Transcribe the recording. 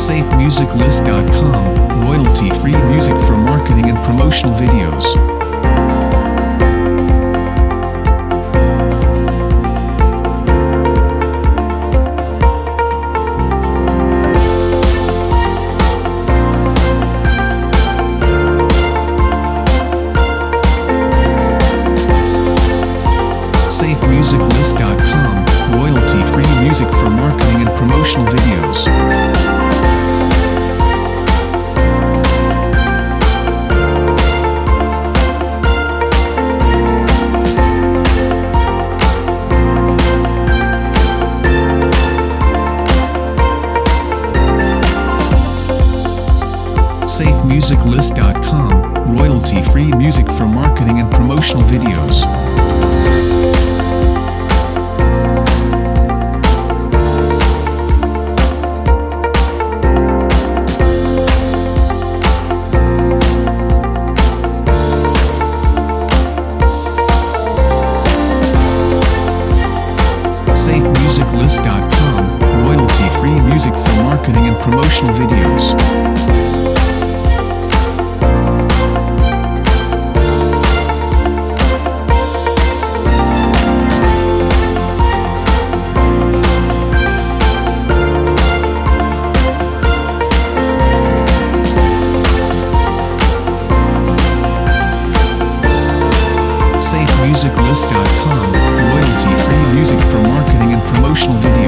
SafeMusicList.com, royalty-free music for marketing and promotional videos. SafeMusicList.com, royalty-free music for marketing and promotional videos. SafeMusicList.com, royalty-free music for marketing and promotional videos. SafeMusicList.com, royalty-free music for marketing and promotional videos. SafeMusicList.com, royalty-free music for marketing and promotional videos.